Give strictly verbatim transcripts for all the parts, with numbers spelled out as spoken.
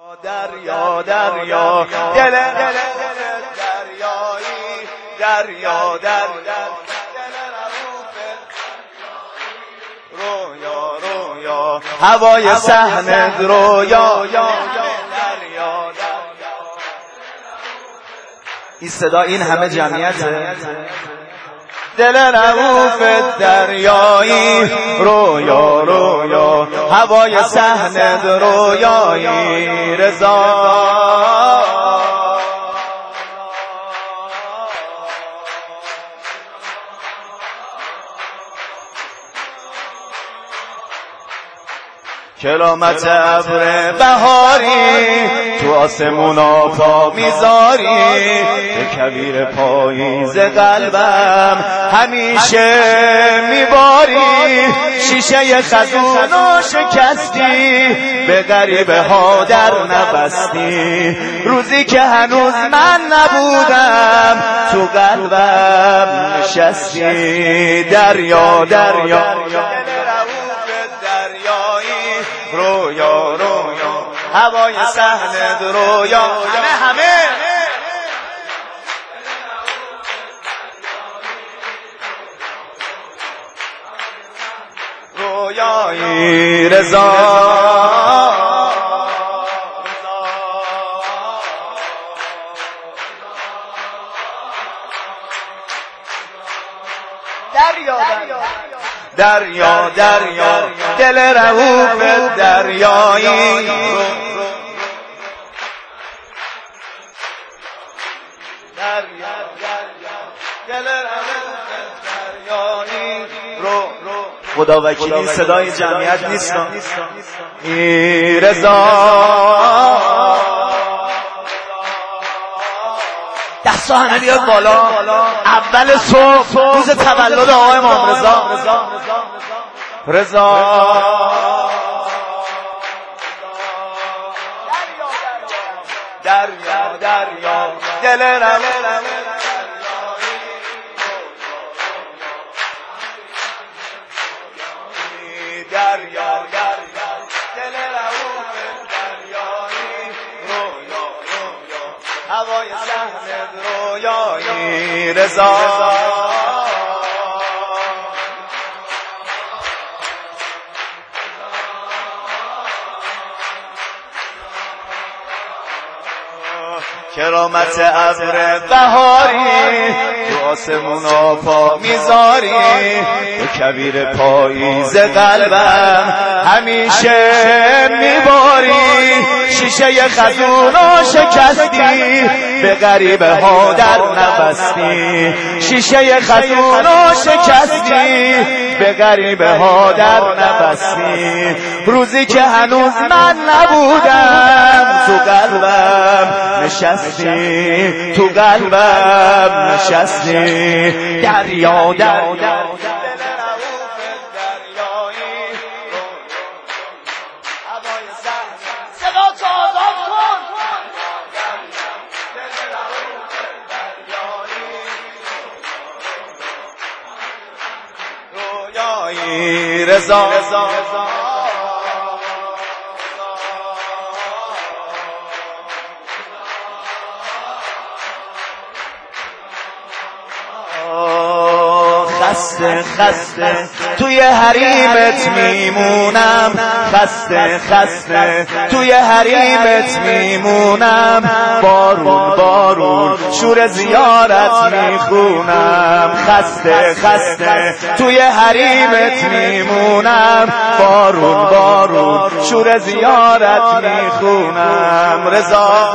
دریا دریا دل دل دریایی دریا دریا رویا رویا هوای صحنه رویا دریا. این صدا این همه جمعیته. دل رؤوف دریایی رویا رویا هوای صحنه رویایی رضا. کرامت ابر بهاری تو آسمونا پا میذاری، به کویر پاییز قلبم همیشه میباری. شیشه خزونو شکستی، به غریبه ها در نبستی. روزی که هنوز من نبودم تو قلبم نشستی. دریا دریا رویا رویا هوای صحنه رویا همه همه رویایی رضا. دریا دریا دریا دل رؤوف دریایی دریا دل رؤوف دریایی رو خدا وکیلی صدای جمعیت نیست. ای رضا دست همه بیاد بالا. اول صبح روز تولد آقای امام رضا رضا دریا دریا دل رؤوف دریا دریا دل رؤوف دریایی رویا رویا هوای صحنه رویایی رضا. کرامت ابر بهاری تو آسمونا پا میذاری، به کویر پاییز قلبم همیشه میباری. شیشه خزونو شکستی، به غریبه ها در نبستی. شیشه خزونو شکستی، به غریبه ها در نبستی. روزی که هنوز من نبودم تو قلبم نشستی، تو قلبم نشستی. دریا دریا رویایی رضا خسته خسته توی حریمت میمونم، خسته خسته توی حریمت میمونم. بارون بارون شور زیارت میخونم، خسته خسته توی حریمت میمونم. بارون بارون شور زیارت میخونم رضا.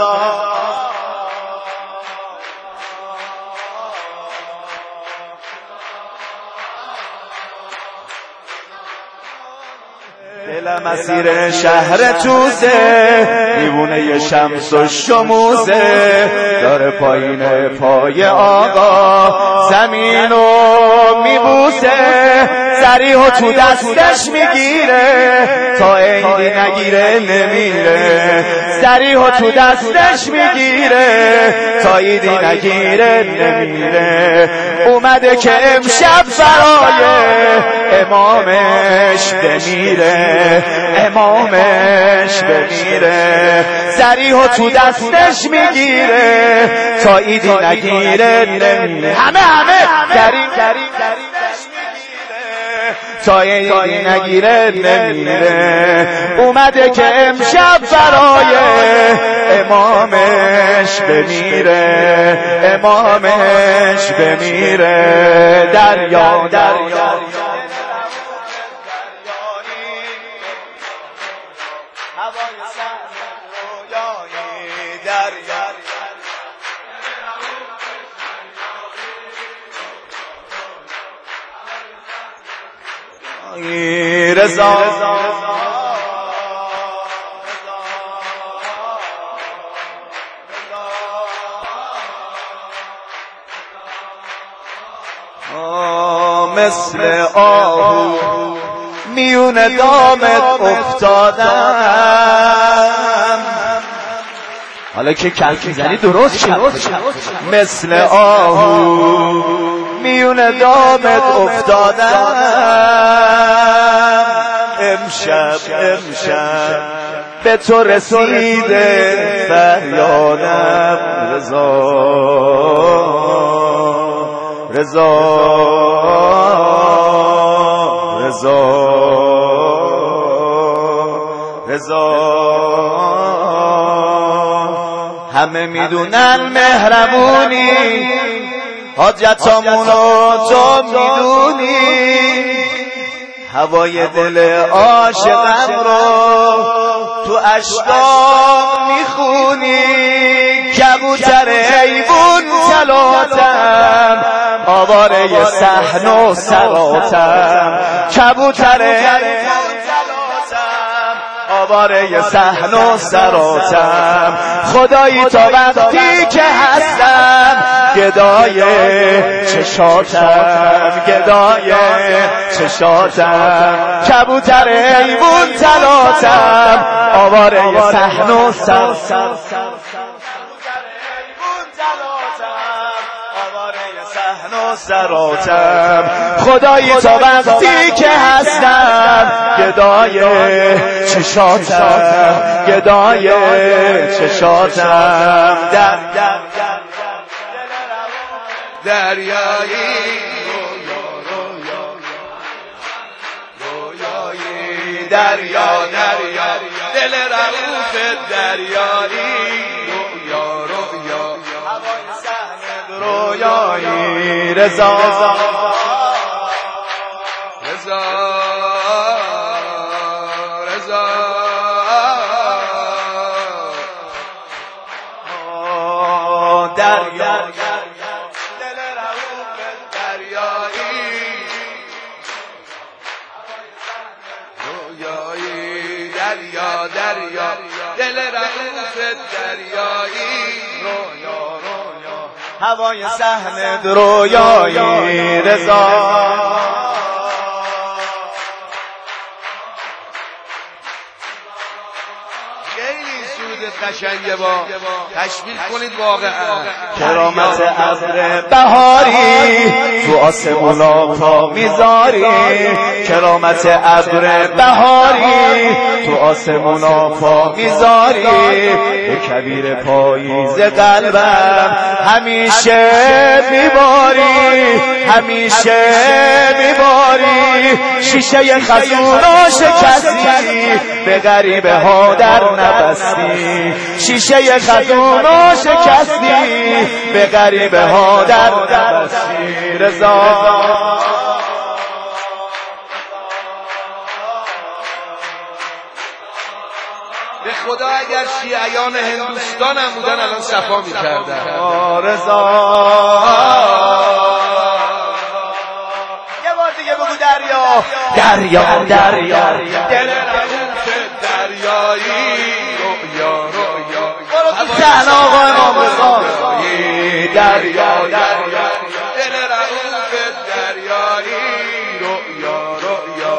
دلم اسیر شهر توزه، دیوونه شمس و شموزه. داره پایین پای آقا زمینو میبوسه. سریحو تو دستش میگیره، تا عیدی نگیره نمیره. سریحو تو دستش میگیره، تا عیدی نگیره نمیره. اومده که امشب برای امامش بمیره. امامش بمیره زریح و تو دستش میگیره تا ایدی نگیره نمیره همه همه دری تا ایدی نگیره نمیره اومده که امشب برای امامش بمیره امامش بمیره دریا دریا رضا مثل آهو میون دامت افتادم حالا که کلکی زنی درست شد مثل آهو میون دامت افتادم امشب امشب به تو رسیده فریادم رضا رضا رضا رضا همه میدونن مهربونی حاجتامونو تو میدونی هوای دل عاشقم رو تو اشکام میخونی کبوتر ایوون تلاتم آواره صحن و سراتم کبوتر ایوون آواره صحن و سراتم خدایی تا وقتی که هستم گدای چشاتم گدای چشاتم کبوتر ایوون تلاتم آواره صحن و سراتم سراتم خدایی تا وقتی که هستم گدای چشاتم گدای چشاتم در دریایی رویایی دریا دریا دل رؤوف دریایی رویا رویا هوای صحن رویایی رضا رضا رضا دریا دل رؤوف دریایی رویایی دریا دریا دل رؤوف دریایی رویا رویا هوای صحن رویایی رضا قشنگه با تشبیه کنید واقعا کرامت ابر بهاری تو آسمونا پا میذاری کرامت ابر بهاری تو آسمونا پا میذاری به کبیر پاییز قلبم همیشه میباری همیشه میباری شیشه خزونو شکستی به غریبه ها در نبستی شیشه خزونو شکستی به غریبه ها در نبستی رضا به خدا اگر شیعیان هندوستان هم بودن الان صفا می‌کردن رضا یه بار دیگه بگو دریا دریا دریا دل رؤوف دریایی رویا رویا برو تو صحنه آقا امام رضا دریا دریا دل رؤوف دریایی رویا رویا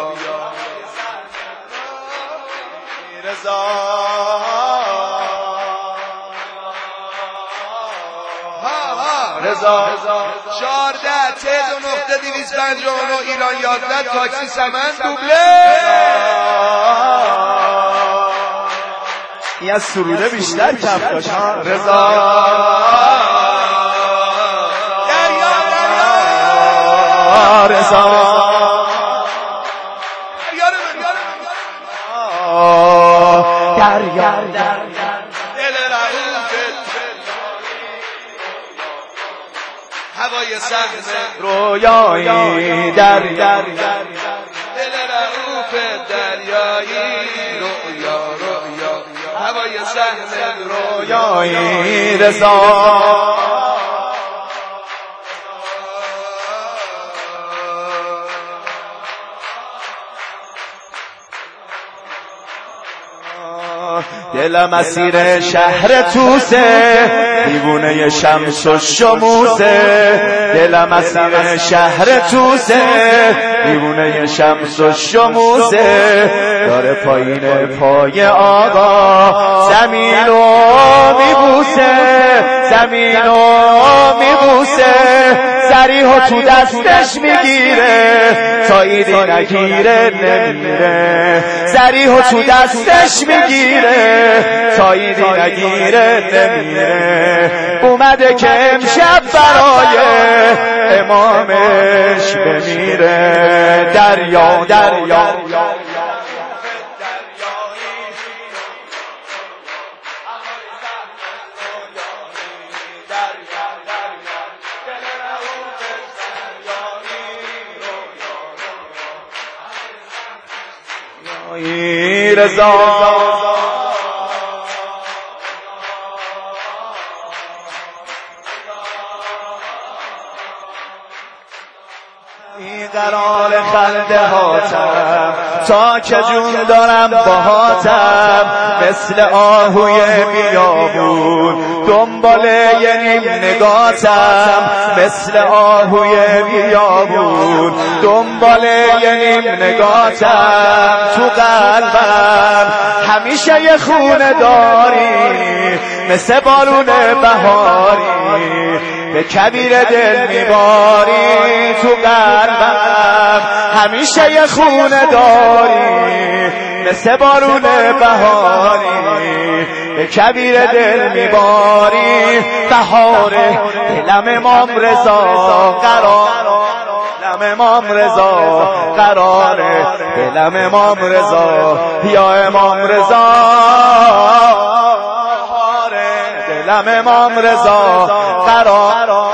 رضا هزار چهارده تعداد و نقطه دویست پنجاه و نه ایران یازده تاکسی سمن دوبله این از سروده بیشتر کف داشت رضا دریا دریا رضا دریا هوای صحنه رویایی در در دل رعوف دریایی رویا رویا هوای صحنه رویایی رضا دلم اسیر شهر توسه دیوونه شمس و شموسه دلم اسیر شهر توسه دیوونه شمس و شموسه داره پایین پای آقا زمینو میبوسه زمینو میبوسه سریحو تو دستش میگیره تا ایدی نگیره نمیره سریحو تو دستش میگیره تا ایدی نگیره نمیره اومده که امشب برای امامش بمیره دریا دریا رضا این قرار خنده هاتم تا که جون دارم باهاتم مثل آهوی بیابون دنبال یه نیم نگاتم مثل آهوی بیابون دنبال یه نیم نگاتم تو قلبم همیشه یه خونه داری مثل بارون بهاری به کبیر دل میباری تو قلبم همیشه یه خونه داری مثل بارون بهاری به کبیر دل میباری بهاره دلم امام رضا قرار دلم امام رضا قراره دلم امام رضا یا امام رضا دلم امام رضا قرار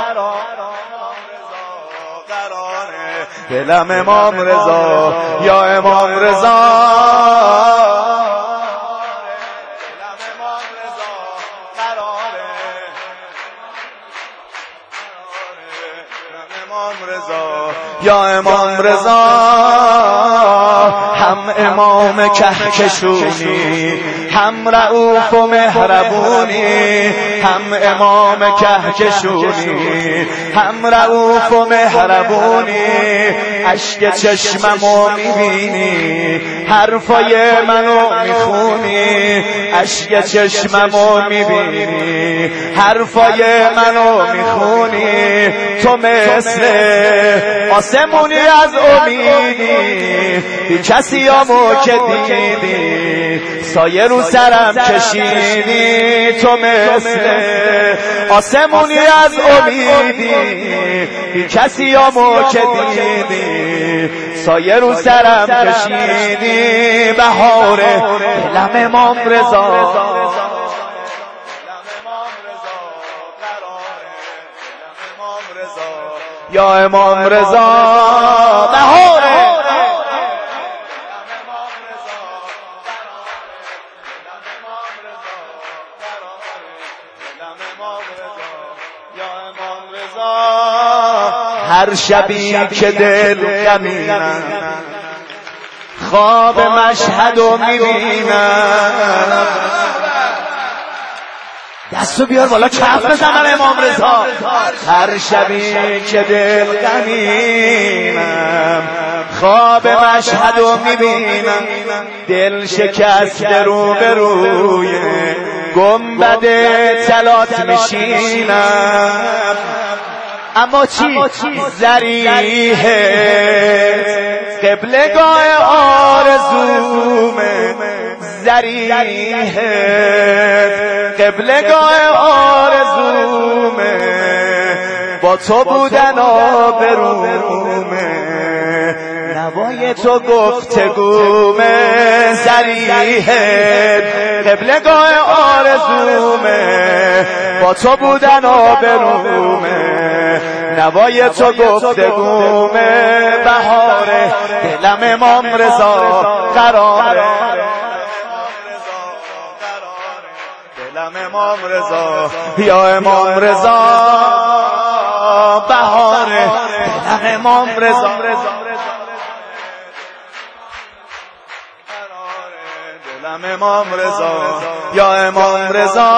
دلم امام رضا یا امام رضا دلم امام رضا قراره دلم امام رضا یا امام رضا هم امام کهکشونی هم رؤوف و مهربونی هم امام کهکشونی هم رؤوف و مهربونی اشک چشممو میبینی حرفای منو میخونی اشک چشممو میبینی حرفای منو میخونی تو مثل آسمونی از امیدی بی کسی آمو که دیدی سایه رو سرم کشیدی تو مثل آسمونی از امیدی بی کسی آمو که دیدی سایه رو سرم کشیدی بهاره دلم امام رضا یا امام رضا بهاره هر شبی که دل غمینم خواب مشهدو میبینم دستو بیار بالا کف بزنم امام رضا هر شبی که دل غمینم خواب مشهدو میبینم دل شکست رو به روی گنبد طلات میشینم اما چی ذریحه قبلگاه آرزومه ذریحه قبلگاه آرزومه با تو بودن آبرومه نوای تو گفتگومه ذریحه قبلگاه آرزومه با تو بودن آبرومه نوای تو گفتگومه بهاره دلم امام رضا قراره دلم امام رضا یا امام رضا بهاره دلم امام رضا دلم امام رضا یا امام رضا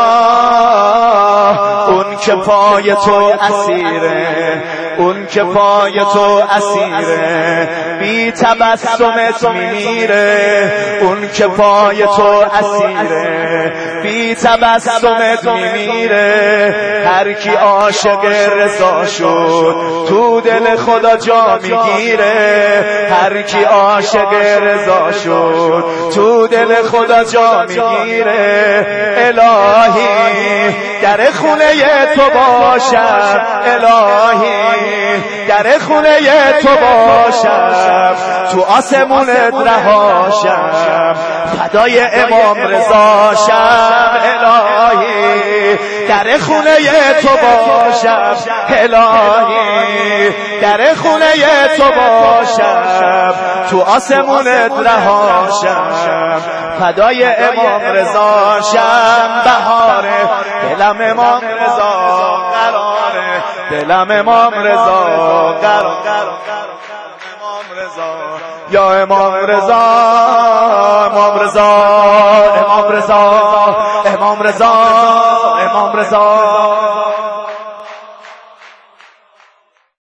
اون که پای تو اسیره اون که پای تو اسیره بی تبسمت میمیره اون که پای تو اسیره بی تبسمت میمیره هر کی عاشق رضا شد تو دل خدا جا میگیره هر کی عاشق رضا شد تو دل خدا جا میگیره الهی در خونه تو باشم الهی در خونه تو باشم تو آسمونت رهاشم فدای امام رضا شم الهی در خونه تو باشم الهی در خونه تو باشم تو آسمونت رهاشم فدای امام رضا شم بهاره دلم امام رضا قراره دلم امام رضا قراره امام رضا یا امام رضا امام رضا امام رضا امام رضا امام رضا